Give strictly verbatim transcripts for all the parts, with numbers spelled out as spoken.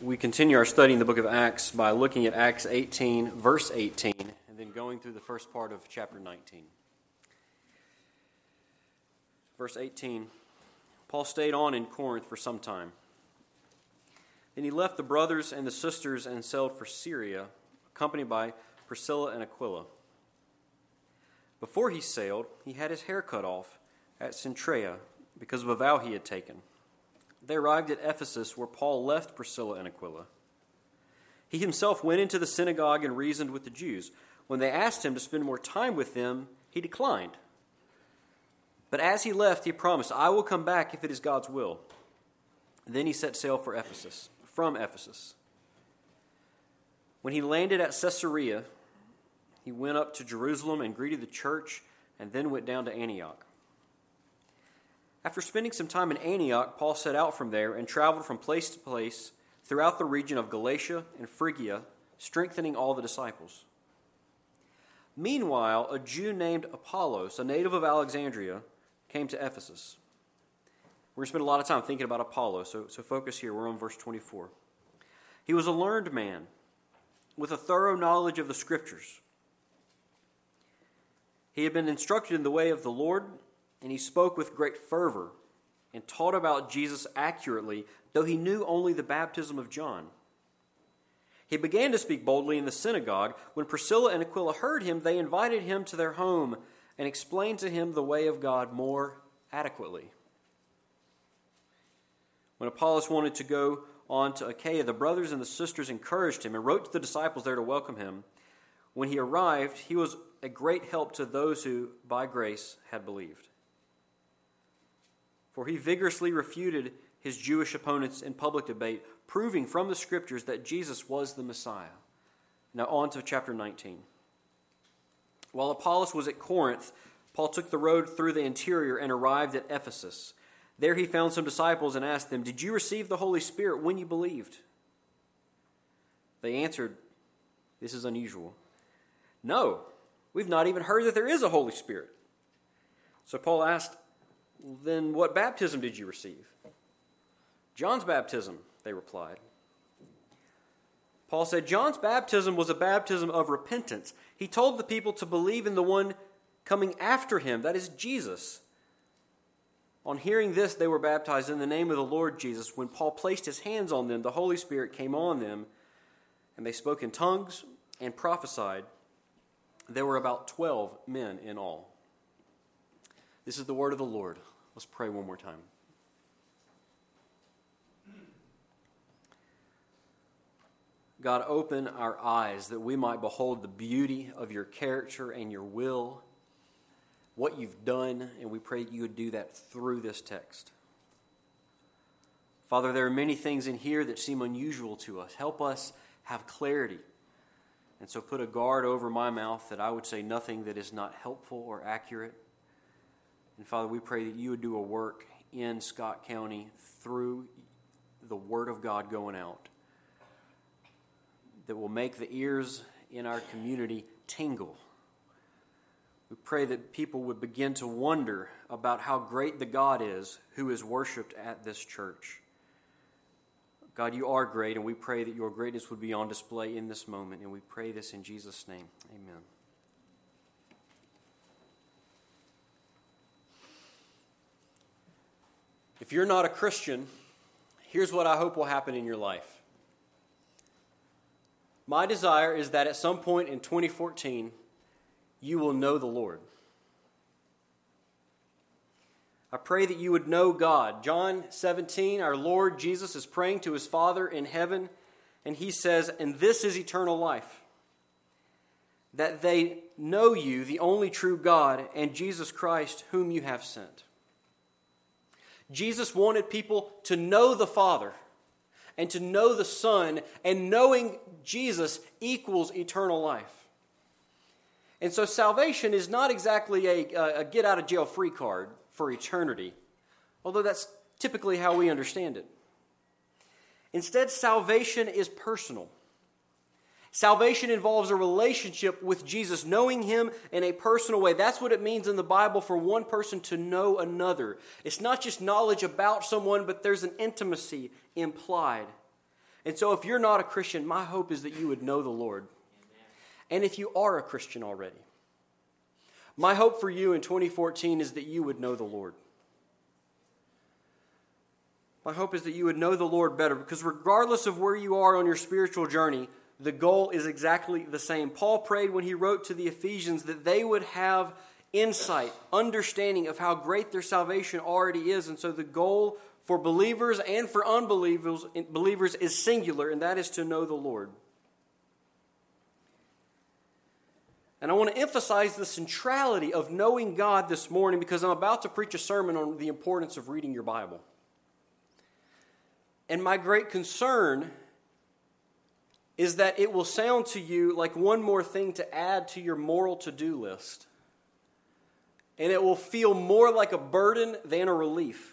We continue our study in the book of Acts by looking at Acts eighteen, verse eighteen, and then going through the first part of chapter nineteen. Verse eighteen, Paul stayed on in Corinth for some time. Then he left the brothers and the sisters and sailed for Syria, accompanied by Priscilla and Aquila. Before he sailed, he had his hair cut off at Cenchrea because of a vow he had taken. They arrived at Ephesus, where Paul left Priscilla and Aquila. He himself went into the synagogue and reasoned with the Jews. When they asked him to spend more time with them, he declined. But as he left, he promised, "I will come back if it is God's will." Then he set sail for Ephesus, from Ephesus. When he landed at Caesarea, he went up to Jerusalem and greeted the church, and then went down to Antioch. After spending some time in Antioch, Paul set out from there and traveled from place to place throughout the region of Galatia and Phrygia, strengthening all the disciples. Meanwhile, a Jew named Apollos, a native of Alexandria, came to Ephesus. We're going to spend a lot of time thinking about Apollos, so, so focus here. We're on verse twenty-four. He was a learned man with a thorough knowledge of the Scriptures. He had been instructed in the way of the Lord, and he spoke with great fervor and taught about Jesus accurately, though he knew only the baptism of John. He began to speak boldly in the synagogue. When Priscilla and Aquila heard him, they invited him to their home and explained to him the way of God more adequately. When Apollos wanted to go on to Achaia, the brothers and the sisters encouraged him and wrote to the disciples there to welcome him. When he arrived, he was a great help to those who, by grace, had believed. For he vigorously refuted his Jewish opponents in public debate, proving from the Scriptures that Jesus was the Messiah. Now on to chapter nineteen. While Apollos was at Corinth, Paul took the road through the interior and arrived at Ephesus. There he found some disciples and asked them, "Did you receive the Holy Spirit when you believed?" They answered, "This is unusual. No, we've not even heard that there is a Holy Spirit." So Paul asked, "Then what baptism did you receive?" "John's baptism," they replied. Paul said, "John's baptism was a baptism of repentance. He told the people to believe in the one coming after him, that is Jesus." On hearing this, they were baptized in the name of the Lord Jesus. When Paul placed his hands on them, the Holy Spirit came on them, and they spoke in tongues and prophesied. There were about twelve men in all. This is the word of the Lord. Let's pray one more time. God, open our eyes that we might behold the beauty of your character and your will, what you've done, and we pray that you would do that through this text. Father, there are many things in here that seem unusual to us. Help us have clarity. And so put a guard over my mouth that I would say nothing that is not helpful or accurate. And Father, we pray that you would do a work in Scott County through the Word of God going out that will make the ears in our community tingle. We pray that people would begin to wonder about how great the God is who is worshiped at this church. God, you are great, and we pray that your greatness would be on display in this moment, and we pray this in Jesus' name. Amen. If you're not a Christian, here's what I hope will happen in your life. My desire is that at some point in twenty fourteen, you will know the Lord. I pray that you would know God. John seventeen, our Lord Jesus is praying to his Father in heaven, and he says, "And this is eternal life, that they know you, the only true God, and Jesus Christ, whom you have sent." Jesus wanted people to know the Father and to know the Son, and knowing Jesus equals eternal life. And so salvation is not exactly a, a get-out-of-jail-free card for eternity, although that's typically how we understand it. Instead, salvation is personal. Salvation involves a relationship with Jesus, knowing him in a personal way. That's what it means in the Bible for one person to know another. It's not just knowledge about someone, but there's an intimacy implied. And so if you're not a Christian, my hope is that you would know the Lord. Amen. And if you are a Christian already, my hope for you in twenty fourteen is that you would know the Lord. My hope is that you would know the Lord better, because regardless of where you are on your spiritual journey, the goal is exactly the same. Paul prayed when he wrote to the Ephesians that they would have insight, understanding of how great their salvation already is. And so the goal for believers and for unbelievers believers is singular, and that is to know the Lord. And I want to emphasize the centrality of knowing God this morning, because I'm about to preach a sermon on the importance of reading your Bible. And my great concern is that it will sound to you like one more thing to add to your moral to-do list. And it will feel more like a burden than a relief.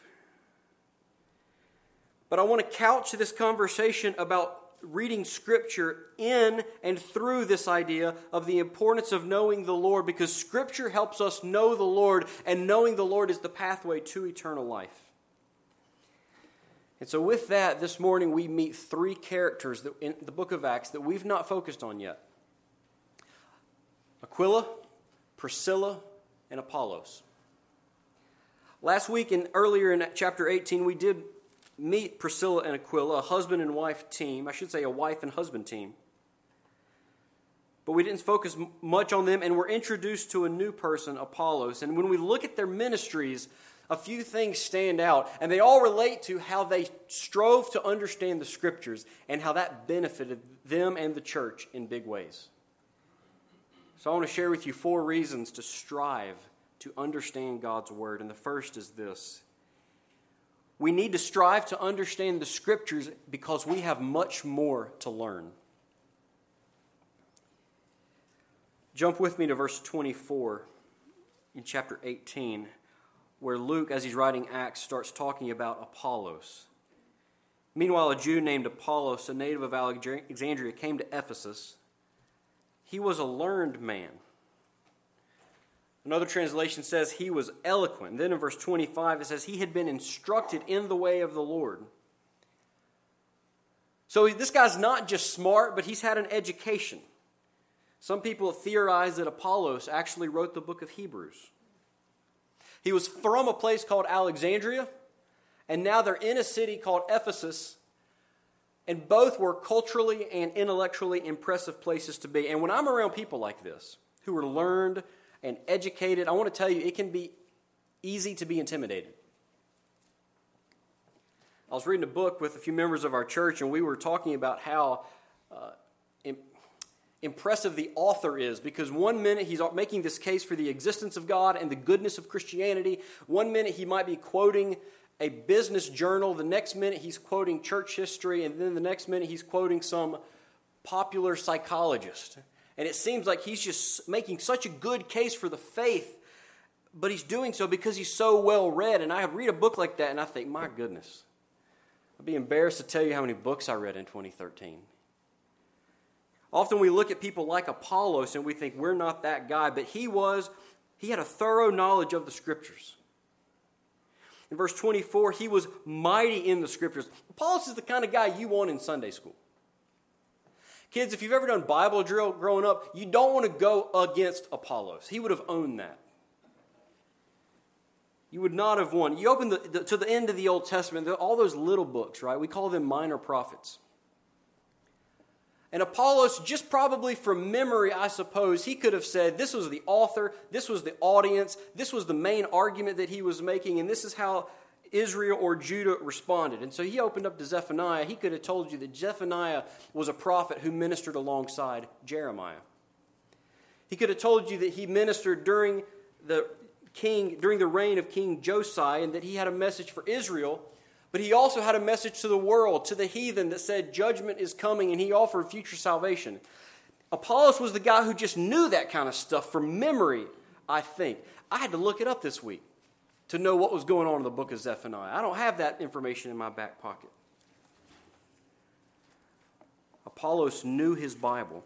But I want to couch this conversation about reading Scripture in and through this idea of the importance of knowing the Lord, because Scripture helps us know the Lord, and knowing the Lord is the pathway to eternal life. And so with that, this morning we meet three characters that, in the book of Acts that we've not focused on yet. Aquila, Priscilla, and Apollos. Last week and earlier in chapter eighteen, we did meet Priscilla and Aquila, a husband and wife team. I should say a wife and husband team. But we didn't focus much on them, and we're introduced to a new person, Apollos. And when we look at their ministries, a few things stand out, and they all relate to how they strove to understand the Scriptures and how that benefited them and the church in big ways. So I want to share with you four reasons to strive to understand God's Word. And the first is this: we need to strive to understand the Scriptures because we have much more to learn. Jump with me to verse twenty-four in chapter eighteen, where Luke, as he's writing Acts, starts talking about Apollos. Meanwhile, a Jew named Apollos, a native of Alexandria, came to Ephesus. He was a learned man. Another translation says he was eloquent. Then in verse twenty-five it says he had been instructed in the way of the Lord. So this guy's not just smart, but he's had an education. Some people theorize that Apollos actually wrote the book of Hebrews. He was from a place called Alexandria, and now they're in a city called Ephesus, and both were culturally and intellectually impressive places to be. And when I'm around people like this, who are learned and educated, I want to tell you, it can be easy to be intimidated. I was reading a book with a few members of our church, and we were talking about how uh, im- impressive the author is, because one minute he's making this case for the existence of God and the goodness of Christianity. One minute he might be quoting a business journal. The next minute he's quoting church history, and then the next minute he's quoting some popular psychologist. And it seems like he's just making such a good case for the faith, but he's doing so because he's so well read. And I read a book like that, and I think, my goodness, I'd be embarrassed to tell you how many books I read in twenty thirteen. Often we look at people like Apollos and we think we're not that guy, but he was, he had a thorough knowledge of the Scriptures. In verse twenty-four, he was mighty in the Scriptures. Apollos is the kind of guy you want in Sunday school. Kids, if you've ever done Bible drill growing up, you don't want to go against Apollos. He would have owned that. You would not have won. You open the, the, to the end of the Old Testament, all those little books, right? We call them minor prophets. And Apollos, just probably from memory, I suppose, he could have said, this was the author, this was the audience, this was the main argument that he was making, and this is how Israel or Judah responded. And so he opened up to Zephaniah. He could have told you that Zephaniah was a prophet who ministered alongside Jeremiah. He could have told you that he ministered during the king, during the reign of King Josiah, and that he had a message for Israel. But he also had a message to the world, to the heathen, that said judgment is coming, and he offered future salvation. Apollos was the guy who just knew that kind of stuff from memory, I think. I had to look it up this week to know what was going on in the book of Zephaniah. I don't have that information in my back pocket. Apollos knew his Bible.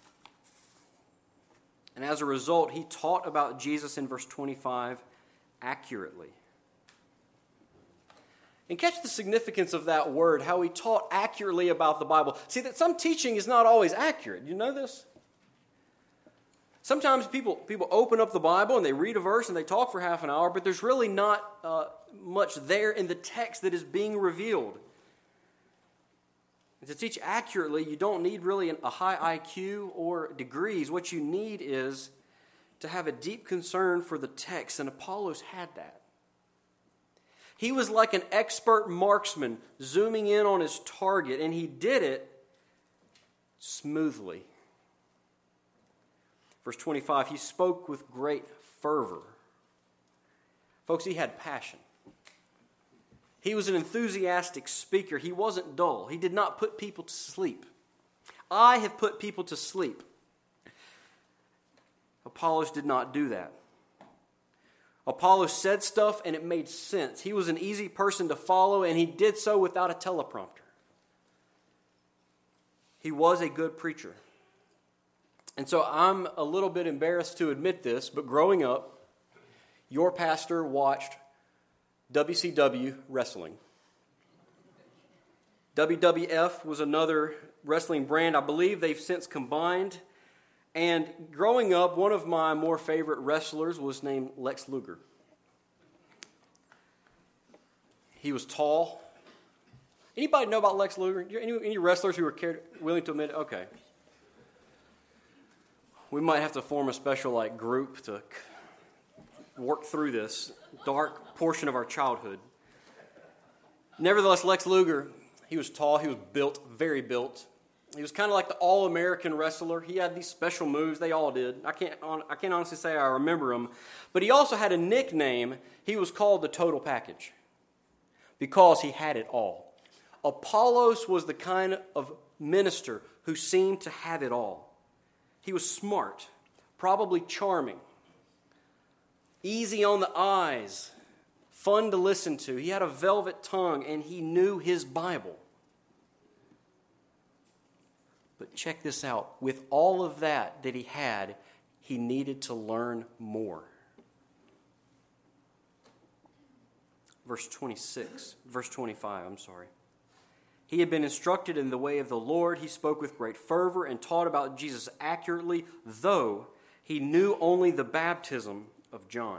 And as a result, he taught about Jesus in verse twenty-five accurately. And catch the significance of that word, how he taught accurately about the Bible. See, that some teaching is not always accurate. You know this? Sometimes people, people open up the Bible and they read a verse and they talk for half an hour, but there's really not uh, much there in the text that is being revealed. And to teach accurately, you don't need really a high I Q or degrees. What you need is to have a deep concern for the text, and Apollos had that. He was like an expert marksman zooming in on his target, and he did it smoothly. Verse twenty-five, he spoke with great fervor. Folks, he had passion. He was an enthusiastic speaker. He wasn't dull. He did not put people to sleep. I have put people to sleep. Apollos did not do that. Apollos said stuff and it made sense. He was an easy person to follow, and he did so without a teleprompter. He was a good preacher. And so I'm a little bit embarrassed to admit this, but growing up, your pastor watched W C W wrestling. W W F was another wrestling brand. I believe they've since combined. And growing up, one of my more favorite wrestlers was named Lex Luger. He was tall. Anybody know about Lex Luger? Any, any wrestlers who are cared, willing to admit it? Okay. We might have to form a special like group to work through this dark portion of our childhood. Nevertheless, Lex Luger, he was tall, he was built, very built. He was kind of like the all-American wrestler. He had these special moves. They all did. I can't, I can't honestly say I remember them. But he also had a nickname. He was called the Total Package because he had it all. Apollos was the kind of minister who seemed to have it all. He was smart, probably charming, easy on the eyes, fun to listen to. He had a velvet tongue, and he knew his Bible. But check this out. With all of that that he had, he needed to learn more. Verse twenty-six, verse twenty-five, I'm sorry. He had been instructed in the way of the Lord. He spoke with great fervor and taught about Jesus accurately, though he knew only the baptism of John.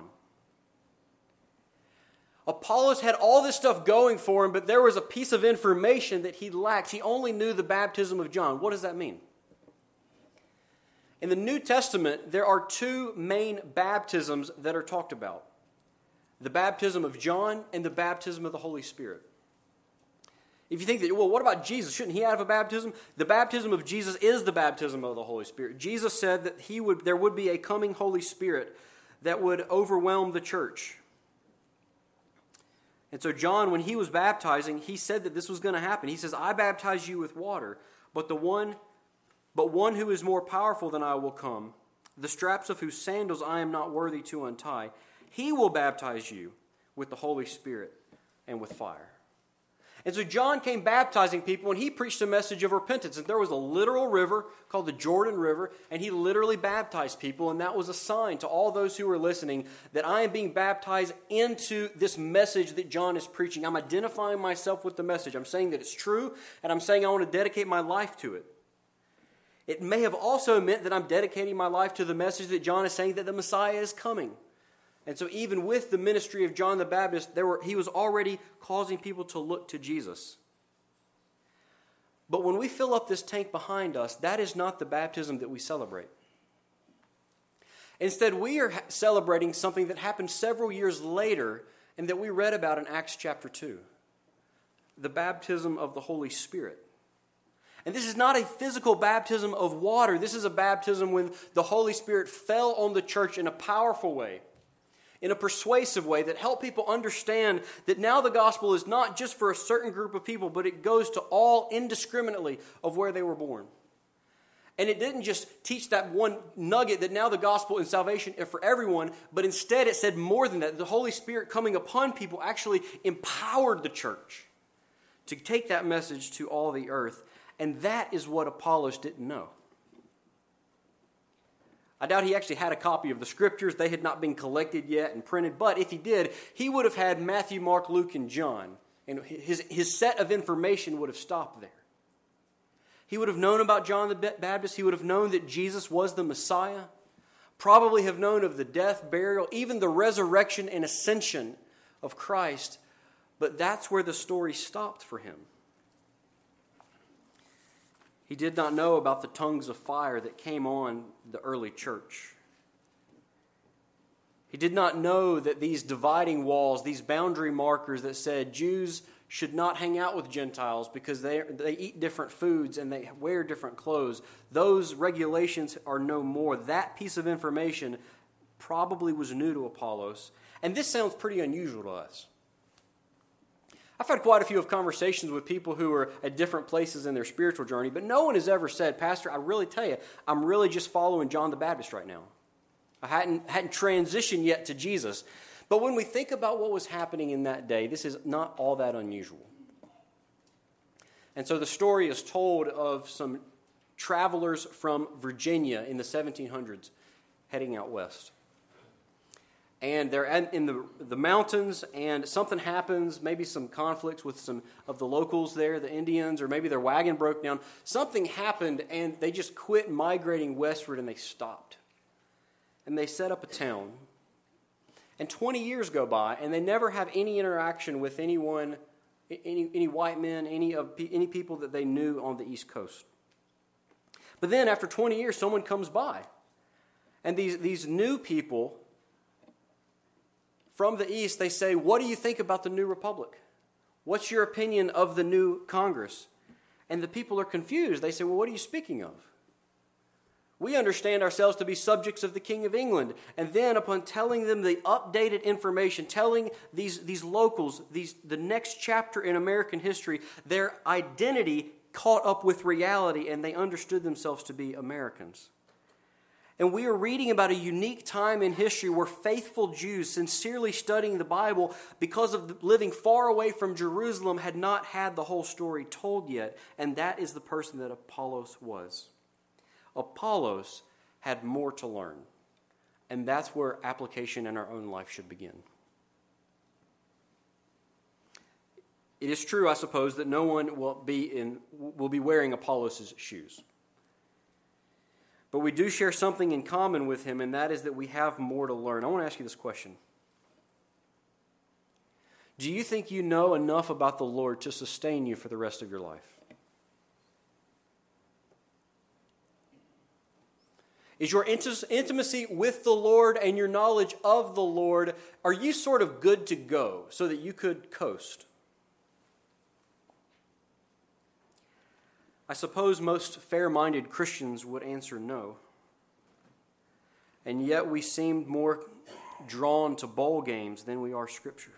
Apollos had all this stuff going for him, but there was a piece of information that he lacked. He only knew the baptism of John. What does that mean? In the New Testament, there are two main baptisms that are talked about. The baptism of John and the baptism of the Holy Spirit. If you think that, well, what about Jesus? Shouldn't he have a baptism? The baptism of Jesus is the baptism of the Holy Spirit. Jesus said that he would, there would be a coming Holy Spirit that would overwhelm the church. And so John, when he was baptizing, he said that this was going to happen. He says, I baptize you with water, but the one, but one who is more powerful than I will come, the straps of whose sandals I am not worthy to untie. He will baptize you with the Holy Spirit and with fire. And so John came baptizing people, and he preached a message of repentance. And there was a literal river called the Jordan River, and he literally baptized people. And that was a sign to all those who were listening that I am being baptized into this message that John is preaching. I'm identifying myself with the message. I'm saying that it's true, and I'm saying I want to dedicate my life to it. It may have also meant that I'm dedicating my life to the message that John is saying that the Messiah is coming. And so even with the ministry of John the Baptist, there were, he was already causing people to look to Jesus. But when we fill up this tank behind us, that is not the baptism that we celebrate. Instead, we are celebrating something that happened several years later and that we read about in Acts chapter two. The baptism of the Holy Spirit. And this is not a physical baptism of water. This is a baptism when the Holy Spirit fell on the church in a powerful way, in a persuasive way that helped people understand that now the gospel is not just for a certain group of people, but it goes to all indiscriminately of where they were born. And it didn't just teach that one nugget that now the gospel and salvation are for everyone, but instead it said more than that. The Holy Spirit coming upon people actually empowered the church to take that message to all the earth. And that is what Apollos didn't know. I doubt he actually had a copy of the scriptures. They had not been collected yet and printed. But if he did, he would have had Matthew, Mark, Luke, and John. And his, his set of information would have stopped there. He would have known about John the Baptist. He would have known that Jesus was the Messiah. Probably have known of the death, burial, even the resurrection and ascension of Christ. But that's where the story stopped for him. He did not know about the tongues of fire that came on the early church. He did not know that these dividing walls, these boundary markers that said Jews should not hang out with Gentiles because they, they eat different foods and they wear different clothes, those regulations are no more. That piece of information probably was new to Apollos. And this sounds pretty unusual to us. I've had quite a few of conversations with people who are at different places in their spiritual journey, but no one has ever said, Pastor, I really tell you, I'm really just following John the Baptist right now. I hadn't, hadn't transitioned yet to Jesus. But when we think about what was happening in that day, this is not all that unusual. And so the story is told of some travelers from Virginia in the seventeen hundreds heading out west. And they're in the, the mountains, and something happens, maybe some conflicts with some of the locals there, the Indians, or maybe their wagon broke down. Something happened, and they just quit migrating westward, and they stopped. And they set up a town. And twenty years go by, and they never have any interaction with anyone, any, any white men, any of any people that they knew on the East Coast. But then after twenty years, someone comes by. And these, these new people from the East, they say, what do you think about the new republic? What's your opinion of the new Congress? And the people are confused. They say, well, what are you speaking of? We understand ourselves to be subjects of the King of England. And then upon telling them the updated information, telling these, these locals these, the next chapter in American history, their identity caught up with reality and they understood themselves to be Americans. And we are reading about a unique time in history where faithful Jews, sincerely studying the Bible because of living far away from Jerusalem, had not had the whole story told yet. And that is the person that Apollos was. Apollos had more to learn. And that's where application in our own life should begin. It is true, I suppose, that no one will be in will be wearing Apollos' shoes. But we do share something in common with him, and that is that we have more to learn. I want to ask you this question. Do you think you know enough about the Lord to sustain you for the rest of your life? Is your intimacy with the Lord and your knowledge of the Lord, are you sort of good to go so that you could coast? I suppose most fair-minded Christians would answer no. And yet we seem more drawn to bowl games than we are Scripture.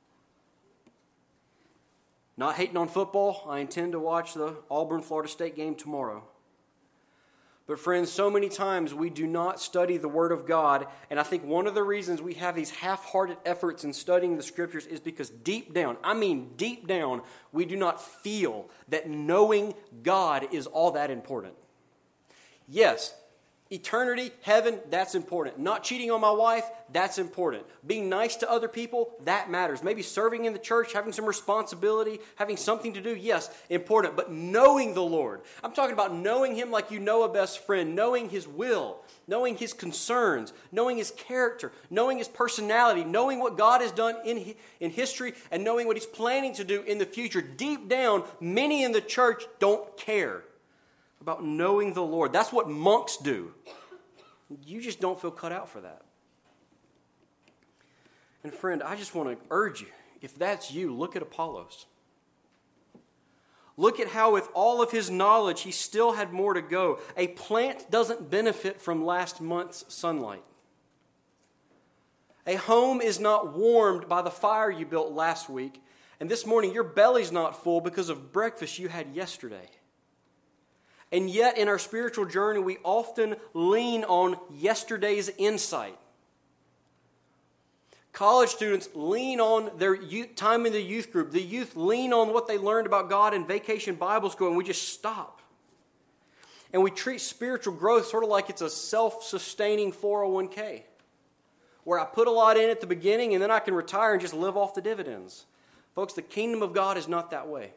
Not hating on football, I intend to watch the Auburn-Florida State game tomorrow. But friends, so many times we do not study the Word of God, and I think one of the reasons we have these half-hearted efforts in studying the Scriptures is because deep down, I mean deep down, we do not feel that knowing God is all that important. Yes, eternity, heaven, that's important. Not cheating on my wife, that's important. Being nice to other people, that matters. Maybe serving in the church, having some responsibility, having something to do, yes, important. But knowing the Lord, I'm talking about knowing Him like you know a best friend, knowing His will, knowing His concerns, knowing His character, knowing His personality, knowing what God has done in, in history, and knowing what He's planning to do in the future. Deep down, many in the church don't care about knowing the Lord. That's what monks do. You just don't feel cut out for that. And friend, I just want to urge you, if that's you, look at Apollos. Look at how with all of his knowledge, he still had more to go. A plant doesn't benefit from last month's sunlight. A home is not warmed by the fire you built last week. And this morning, your belly's not full because of breakfast you had yesterday. And yet, in our spiritual journey, we often lean on yesterday's insight. College students lean on their youth, time in the youth group. The youth lean on what they learned about God in Vacation Bible School, and we just stop. And we treat spiritual growth sort of like it's a self-sustaining four oh one k, where I put a lot in at the beginning, and then I can retire and just live off the dividends. Folks, the kingdom of God is not that way.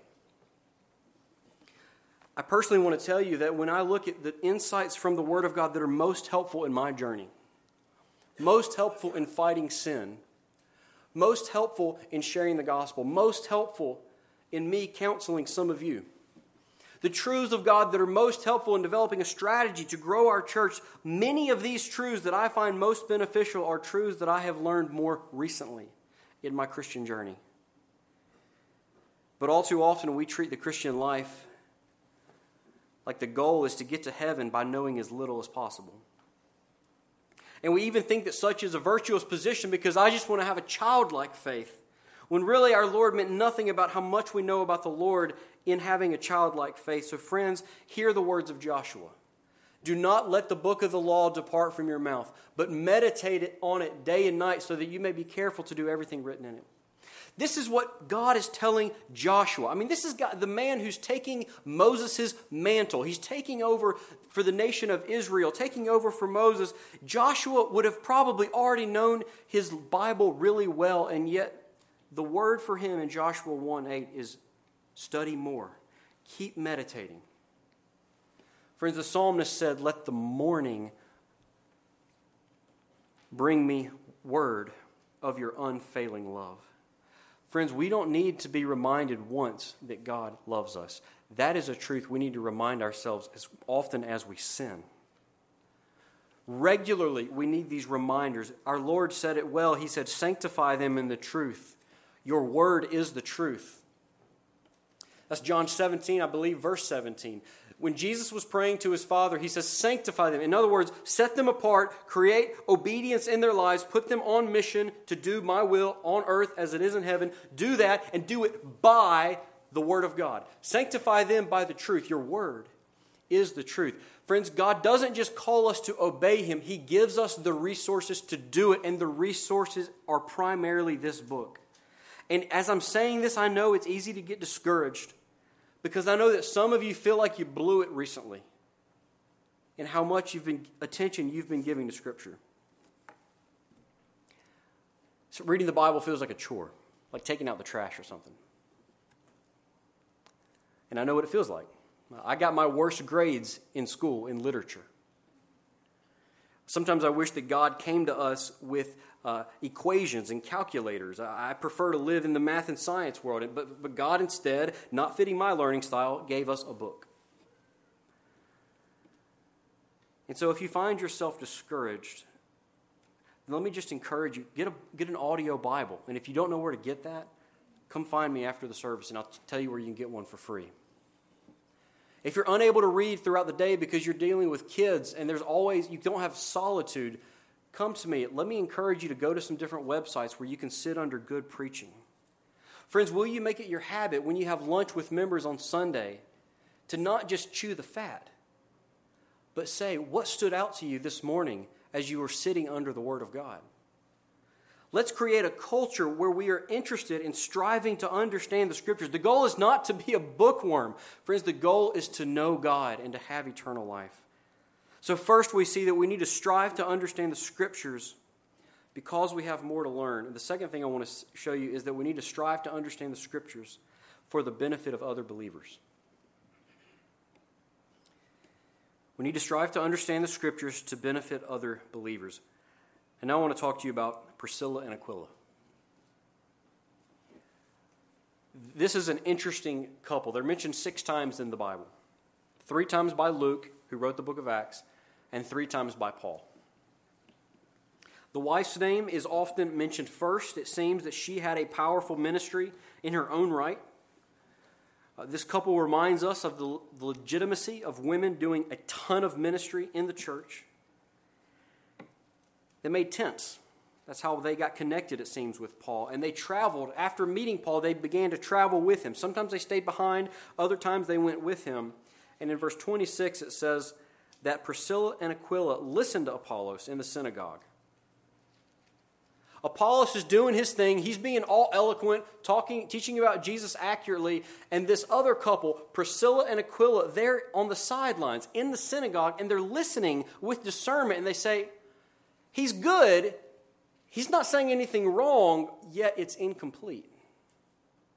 I personally want to tell you that when I look at the insights from the Word of God that are most helpful in my journey, most helpful in fighting sin, most helpful in sharing the gospel, most helpful in me counseling some of you, the truths of God that are most helpful in developing a strategy to grow our church, many of these truths that I find most beneficial are truths that I have learned more recently in my Christian journey. But all too often we treat the Christian life like the goal is to get to heaven by knowing as little as possible. And we even think that such is a virtuous position because I just want to have a childlike faith, when really our Lord meant nothing about how much we know about the Lord in having a childlike faith. So friends, hear the words of Joshua. Do not let the book of the law depart from your mouth, but meditate on it day and night so that you may be careful to do everything written in it. This is what God is telling Joshua. I mean, this is God, the man who's taking Moses' mantle. He's taking over for the nation of Israel, taking over for Moses. Joshua would have probably already known his Bible really well, and yet the word for him in Joshua one eight is study more. Keep meditating. Friends, the psalmist said, let the morning bring me word of your unfailing love. Friends, we don't need to be reminded once that God loves us. That is a truth we need to remind ourselves as often as we sin. Regularly, we need these reminders. Our Lord said it well. He said, sanctify them in the truth. Your word is the truth. That's John seventeen, I believe, verse seventeen. When Jesus was praying to his Father, he says, sanctify them. In other words, set them apart, create obedience in their lives, put them on mission to do my will on earth as it is in heaven. Do that and do it by the Word of God. Sanctify them by the truth. Your Word is the truth. Friends, God doesn't just call us to obey Him. He gives us the resources to do it, and the resources are primarily this book. And as I'm saying this, I know it's easy to get discouraged, because I know that some of you feel like you blew it recently in how much you've been attention you've been giving to Scripture. So reading the Bible feels like a chore, like taking out the trash or something. And I know what it feels like. I got my worst grades in school in literature. Sometimes I wish that God came to us with uh, equations and calculators. I, I prefer to live in the math and science world, but, but God instead, not fitting my learning style, gave us a book. And so if you find yourself discouraged, then let me just encourage you, get a get an audio Bible. And if you don't know where to get that, come find me after the service and I'll tell you where you can get one for free. If you're unable to read throughout the day because you're dealing with kids and there's always, you don't have solitude, come to me. Let me encourage you to go to some different websites where you can sit under good preaching. Friends, will you make it your habit when you have lunch with members on Sunday to not just chew the fat, but say, what stood out to you this morning as you were sitting under the Word of God? Let's create a culture where we are interested in striving to understand the Scriptures. The goal is not to be a bookworm. Friends, the goal is to know God and to have eternal life. So first we see that we need to strive to understand the Scriptures because we have more to learn. And the second thing I want to show you is that we need to strive to understand the Scriptures for the benefit of other believers. We need to strive to understand the Scriptures to benefit other believers. And now I want to talk to you about Priscilla and Aquila. This is an interesting couple. They're mentioned six times in the Bible. Three times by Luke, who wrote the book of Acts, and three times by Paul. The wife's name is often mentioned first. It seems that she had a powerful ministry in her own right. Uh, this couple reminds us of the, the legitimacy of women doing a ton of ministry in the church. They made tents. That's how they got connected, it seems, with Paul. And they traveled. After meeting Paul, they began to travel with him. Sometimes they stayed behind. Other times they went with him. And in verse twenty-six, it says that Priscilla and Aquila listened to Apollos in the synagogue. Apollos is doing his thing. He's being all eloquent, talking, teaching about Jesus accurately. And this other couple, Priscilla and Aquila, they're on the sidelines in the synagogue, and they're listening with discernment. And they say, he's good. He's not saying anything wrong, yet it's incomplete.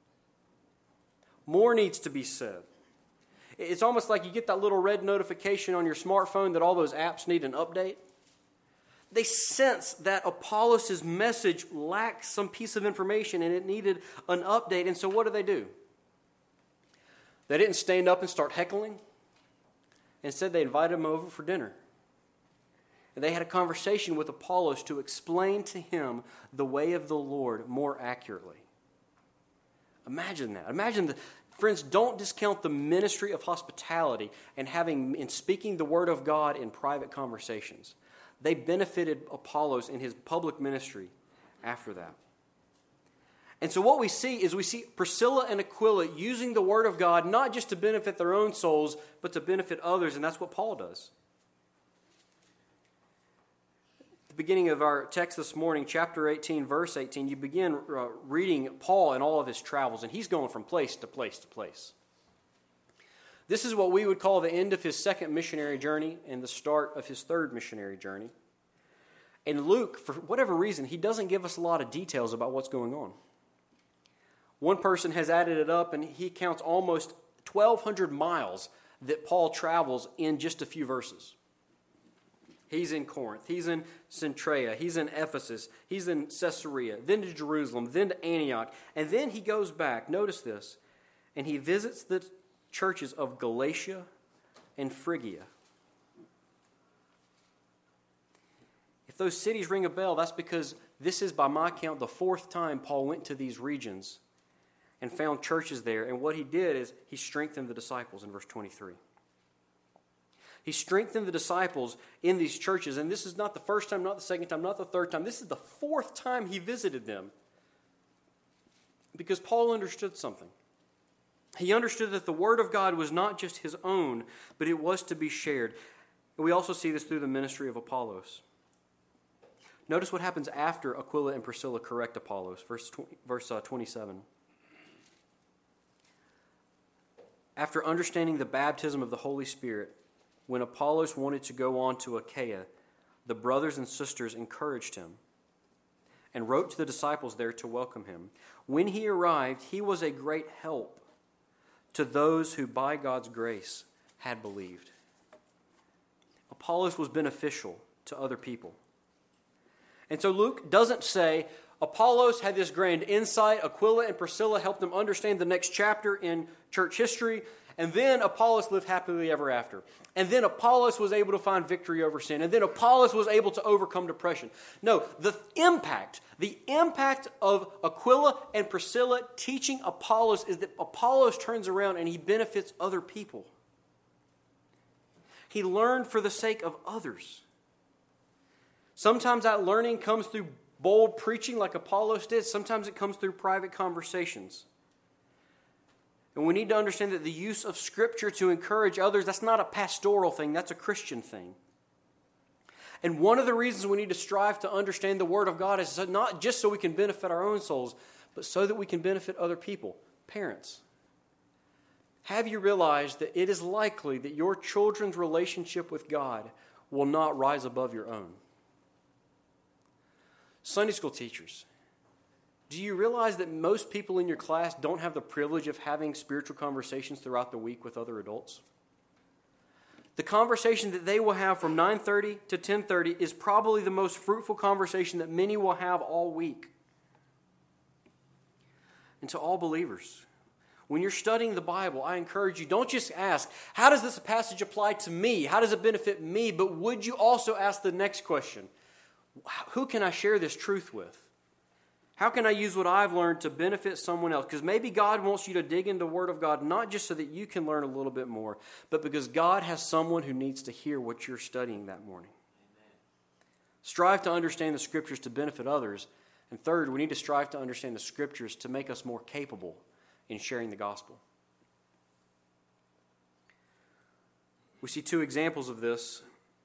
More needs to be said. It's almost like you get that little red notification on your smartphone that all those apps need an update. They sense that Apollos' message lacked some piece of information and it needed an update. And so what do they do? They didn't stand up and start heckling. Instead, they invited him over for dinner. And they had a conversation with Apollos to explain to him the way of the Lord more accurately. Imagine that. Imagine the friends, don't discount the ministry of hospitality and having in speaking the word of God in private conversations. They benefited Apollos in his public ministry after that. And so what we see is we see Priscilla and Aquila using the word of God not just to benefit their own souls, but to benefit others, and that's what Paul does. At the beginning of our text this morning, chapter eighteen, verse eighteen, you begin uh, reading Paul and all of his travels, and he's going from place to place to place. This is what we would call the end of his second missionary journey and the start of his third missionary journey. And Luke, for whatever reason, he doesn't give us a lot of details about what's going on. One person has added it up, and he counts almost twelve hundred miles that Paul travels in just a few verses. He's in Corinth, he's in Cenchrea, he's in Ephesus, he's in Caesarea, then to Jerusalem, then to Antioch, and then he goes back, notice this, and he visits the churches of Galatia and Phrygia. If those cities ring a bell, that's because this is, by my count, the fourth time Paul went to these regions and found churches there. And what he did is he strengthened the disciples in verse twenty-three. He strengthened the disciples in these churches. And this is not the first time, not the second time, not the third time. This is the fourth time he visited them. Because Paul understood something. He understood that the word of God was not just his own, but it was to be shared. And we also see this through the ministry of Apollos. Notice what happens after Aquila and Priscilla correct Apollos. Verse, twenty, verse uh, twenty-seven. After understanding the baptism of the Holy Spirit, when Apollos wanted to go on to Achaia, the brothers and sisters encouraged him and wrote to the disciples there to welcome him. When he arrived, he was a great help to those who by God's grace had believed. Apollos was beneficial to other people. And so Luke doesn't say, Apollos had this grand insight, Aquila and Priscilla helped him understand the next chapter in church history, and then Apollos lived happily ever after. And then Apollos was able to find victory over sin, and then Apollos was able to overcome depression. No, the impact, the impact of Aquila and Priscilla teaching Apollos is that Apollos turns around and he benefits other people. He learned for the sake of others. Sometimes that learning comes through bold preaching like Apollos did. Sometimes it comes through private conversations. And we need to understand that the use of Scripture to encourage others, that's not a pastoral thing, that's a Christian thing. And one of the reasons we need to strive to understand the Word of God is not just so we can benefit our own souls, but so that we can benefit other people. Parents, have you realized that it is likely that your children's relationship with God will not rise above your own? Sunday school teachers, do you realize that most people in your class don't have the privilege of having spiritual conversations throughout the week with other adults? The conversation that they will have from nine thirty to ten thirty is probably the most fruitful conversation that many will have all week. And to all believers, when you're studying the Bible, I encourage you, don't just ask, how does this passage apply to me? How does it benefit me? But would you also ask the next question? Who can I share this truth with? How can I use what I've learned to benefit someone else? Because maybe God wants you to dig into the Word of God, not just so that you can learn a little bit more, but because God has someone who needs to hear what you're studying that morning. Amen. Strive to understand the Scriptures to benefit others. And third, we need to strive to understand the Scriptures to make us more capable in sharing the gospel. We see two examples of this.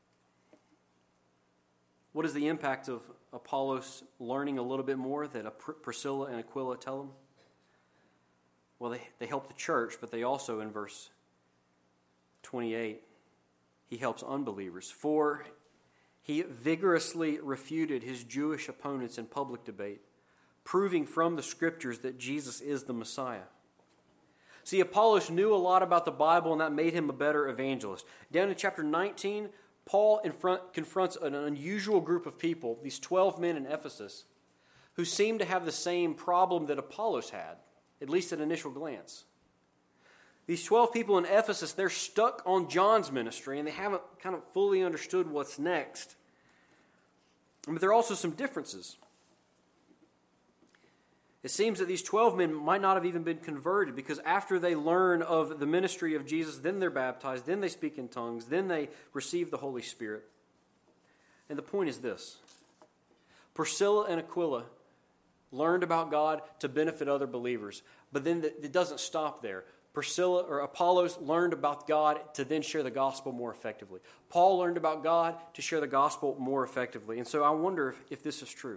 What is the impact of Apollos learning a little bit more that Priscilla and Aquila tell him? Well, they, they help the church, but they also, in verse twenty-eight, he helps unbelievers. For he vigorously refuted his Jewish opponents in public debate, proving from the Scriptures that Jesus is the Messiah. See, Apollos knew a lot about the Bible, and that made him a better evangelist. Down in chapter nineteen, Paul in front, confronts an unusual group of people, these twelve men in Ephesus, who seem to have the same problem that Apollos had, at least at initial glance. These twelve people in Ephesus, they're stuck on John's ministry, and they haven't kind of fully understood what's next. But there are also some differences. It seems that these twelve men might not have even been converted, because after they learn of the ministry of Jesus, then they're baptized, then they speak in tongues, then they receive the Holy Spirit. And the point is this: Priscilla and Aquila learned about God to benefit other believers, but then it doesn't stop there. Priscilla or Apollos learned about God to then share the gospel more effectively. Paul learned about God to share the gospel more effectively. And so I wonder if, if this is true.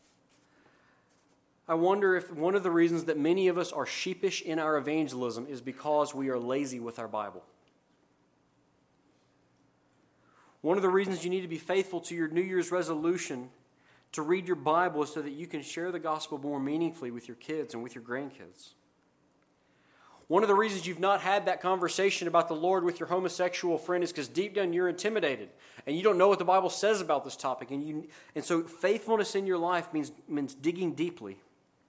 I wonder if one of the reasons that many of us are sheepish in our evangelism is because we are lazy with our Bible. One of the reasons you need to be faithful to your New Year's resolution to read your Bible is so that you can share the gospel more meaningfully with your kids and with your grandkids. One of the reasons you've not had that conversation about the Lord with your homosexual friend is because deep down you're intimidated and you don't know what the Bible says about this topic. And you, and so faithfulness in your life means, means digging deeply.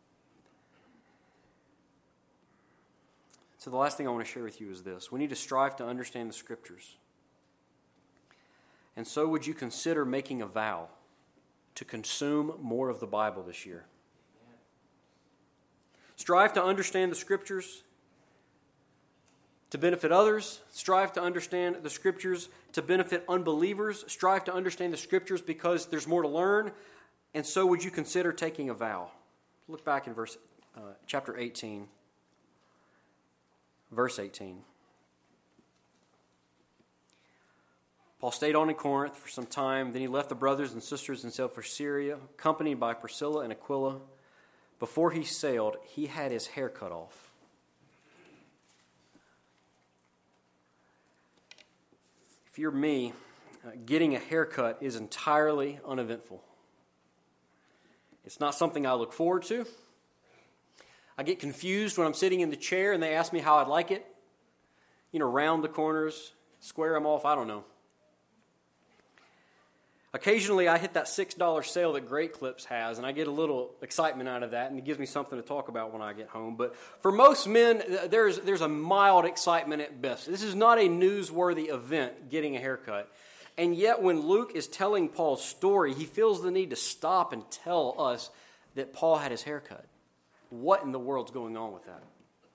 So the last thing I want to share with you is this: we need to strive to understand the Scriptures. And so would you consider making a vow to consume more of the Bible this year? Strive to understand the Scriptures to benefit others. Strive to understand the Scriptures to benefit unbelievers. Strive to understand the Scriptures because there's more to learn. And so would you consider taking a vow? Look back in verse uh, chapter eighteen. Verse eighteen. Paul stayed on in Corinth for some time. Then he left the brothers and sisters and sailed for Syria, accompanied by Priscilla and Aquila. Before he sailed, he had his hair cut off. If you're me, uh, getting a haircut is entirely uneventful. It's not something I look forward to. I get confused when I'm sitting in the chair and they ask me how I'd like it. You know, round the corners, square them off, I don't know. Occasionally I hit that six dollar sale that Great Clips has, and I get a little excitement out of that, and it gives me something to talk about when I get home. But for most men, there's, there's a mild excitement at best. This is not a newsworthy event, getting a haircut. And yet when Luke is telling Paul's story, he feels the need to stop and tell us that Paul had his hair cut. What in the world's going on with that?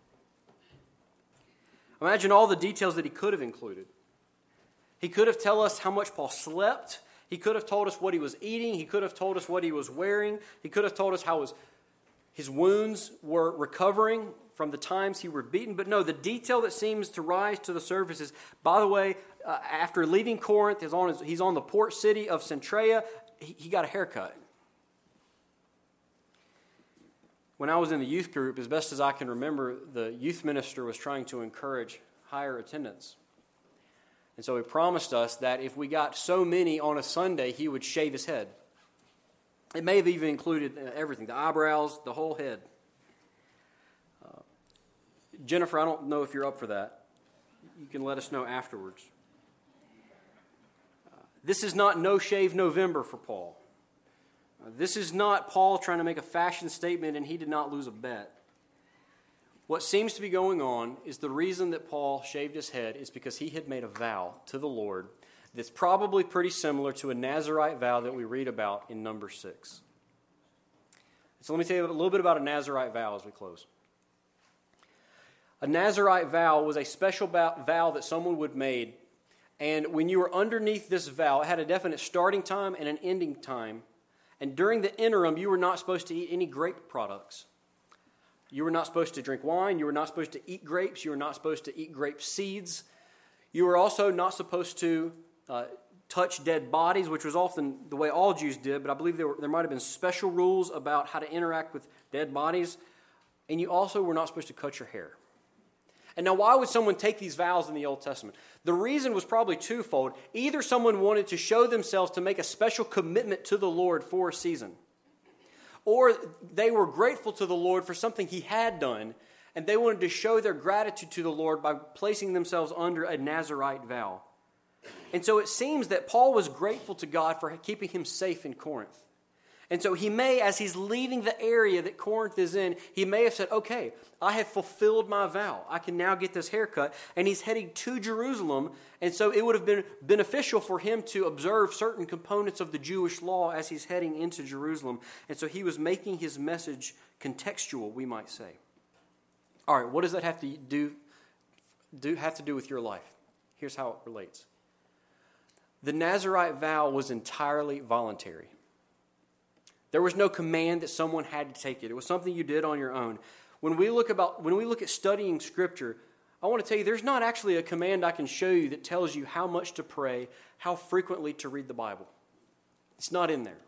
Imagine all the details that he could have included. He could have told us how much Paul slept. He could have told us what he was eating. He could have told us what he was wearing. He could have told us how his, his wounds were recovering from the times he were beaten. But no, the detail that seems to rise to the surface is, by the way, uh, after leaving Corinth, he's on, his, he's on the port city of Centrea. He, he got a haircut. When I was in the youth group, as best as I can remember, the youth minister was trying to encourage higher attendance. And so he promised us that if we got so many on a Sunday, he would shave his head. It may have even included everything, the eyebrows, the whole head. Uh, Jennifer, I don't know if you're up for that. You can let us know afterwards. Uh, this is not No Shave November for Paul. Uh, this is not Paul trying to make a fashion statement and he did not lose a bet. What seems to be going on is the reason that Paul shaved his head is because he had made a vow to the Lord that's probably pretty similar to a Nazirite vow that we read about in number six. So let me tell you a little bit about a Nazirite vow as we close. A Nazirite vow was a special vow that someone would make, and when you were underneath this vow, it had a definite starting time and an ending time, and during the interim, you were not supposed to eat any grape products. You were not supposed to drink wine. You were not supposed to eat grapes. You were not supposed to eat grape seeds. You were also not supposed to uh, touch dead bodies, which was often the way all Jews did, but I believe there, were, there might have been special rules about how to interact with dead bodies. And you also were not supposed to cut your hair. And now, why would someone take these vows in the Old Testament? The reason was probably twofold. Either someone wanted to show themselves to make a special commitment to the Lord for a season, or they were grateful to the Lord for something he had done, and they wanted to show their gratitude to the Lord by placing themselves under a Nazirite vow. And so it seems that Paul was grateful to God for keeping him safe in Corinth. And so he may, as he's leaving the area that Corinth is in, he may have said, okay, I have fulfilled my vow. I can now get this haircut. And he's heading to Jerusalem. And so it would have been beneficial for him to observe certain components of the Jewish law as he's heading into Jerusalem. And so he was making his message contextual, we might say. All right, what does that have to do, do, have to do with your life? Here's how it relates. The Nazirite vow was entirely voluntary. There was no command that someone had to take it. It was something you did on your own. When we look about when we look at studying Scripture, I want to tell you there's not actually a command I can show you that tells you how much to pray, how frequently to read the Bible. It's not in there.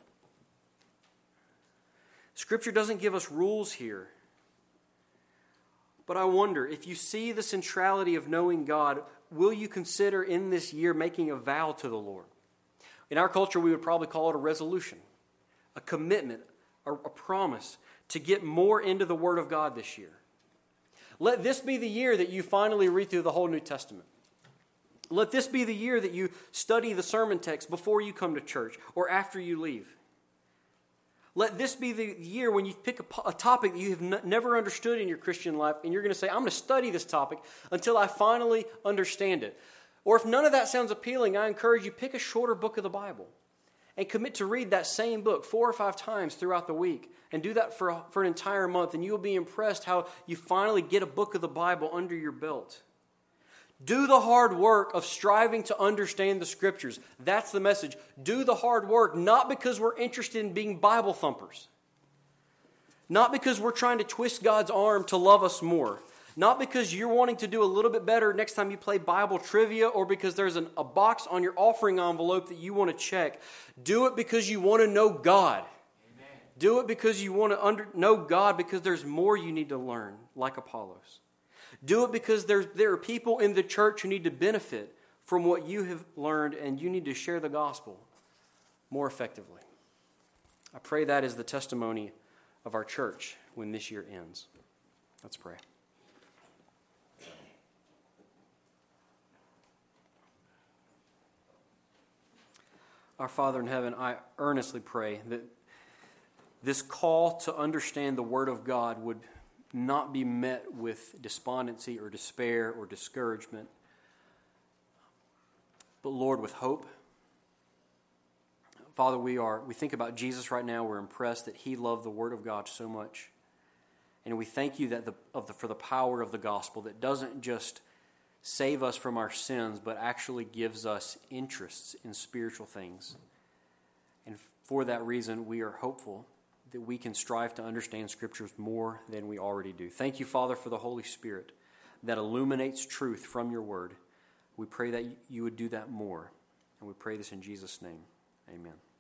Scripture doesn't give us rules here. But I wonder, if you see the centrality of knowing God, will you consider in this year making a vow to the Lord? In our culture, we would probably call it a resolution. A commitment, a, a promise to get more into the Word of God this year. Let this be the year that you finally read through the whole New Testament. Let this be the year that you study the sermon text before you come to church or after you leave. Let this be the year when you pick a, a topic that you have n- never understood in your Christian life, and you're going to say, I'm going to study this topic until I finally understand it. Or if none of that sounds appealing, I encourage you, pick a shorter book of the Bible and commit to read that same book four or five times throughout the week. And do that for, for an entire month, and you will be impressed how you finally get a book of the Bible under your belt. Do the hard work of striving to understand the Scriptures. That's the message. Do the hard work, not because we're interested in being Bible thumpers. Not because we're trying to twist God's arm to love us more. Not because you're wanting to do a little bit better next time you play Bible trivia, or because there's an, a box on your offering envelope that you want to check. Do it because you want to know God. Amen. Do it because you want to under, know God, because there's more you need to learn, like Apollos. Do it because there's, there are people in the church who need to benefit from what you have learned, and you need to share the gospel more effectively. I pray that is the testimony of our church when this year ends. Let's pray. Our Father in heaven, I earnestly pray that this call to understand the Word of God would not be met with despondency or despair or discouragement, but Lord, with hope. Father, we are we think about Jesus right now. We're impressed that He loved the Word of God so much, and we thank You that the, of the, for the power of the gospel that doesn't just save us from our sins, but actually gives us interests in spiritual things. And for that reason, we are hopeful that we can strive to understand Scriptures more than we already do. Thank You, Father, for the Holy Spirit that illuminates truth from Your Word. We pray that You would do that more. And we pray this in Jesus' name. Amen.